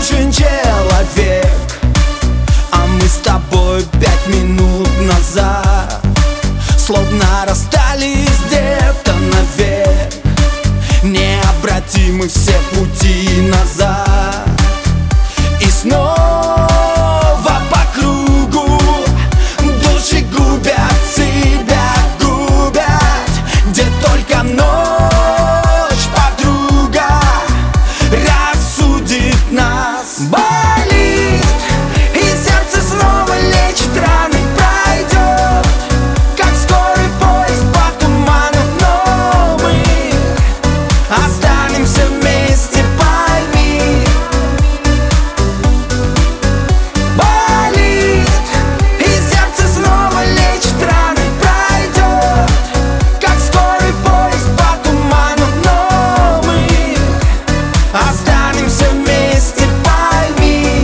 нужен человек. А мы с тобой 5 минут назад словно расстались где-то навек. Необратимы все пути назад. И снова по кругу души губят себя, губят. Где только ночь, подруга, рассудит нас. Болит, и сердце снова лечит раны. Пройдет, как скорый поезд по туману, но мы останемся вместе, пойми. Болит, и сердце снова лечит раны. Пройдет, как скорый поезд по туману, но мы останемся вместе, пойми.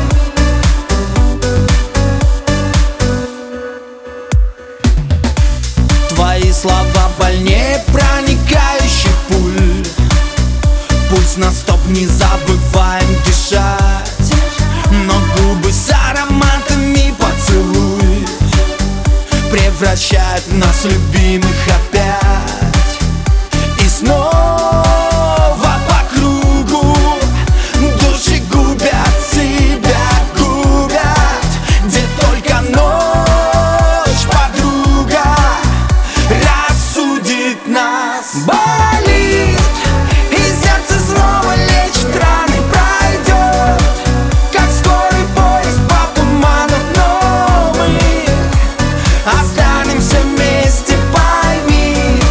Твои слова больнее проникающих пуль. Пульс на стоп, не забываем дышать. Но губы с ароматами поцелуй превращают нас в любимых опять. И снова по кругу души губят себя, губят. Где только ночь, подруга, рассудит нас. Болит, и сердце снова лечит раны. Пройдет, как скорый поезд по туману, но мы останемся вместе, пойми.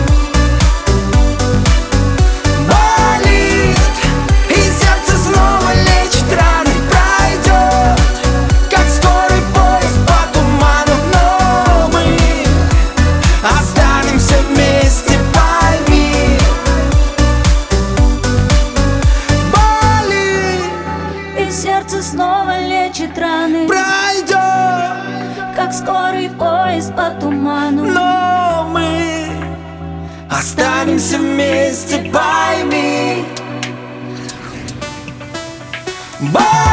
Болит, и сердце снова лечит раны. Пройдет, как скорый поезд по туману, но мы останемся вместе, пойми. Болит, И сердце снова лечит раны, пройдет, как скорый поезд по туману. но мы останемся вместе, пойми. Болит.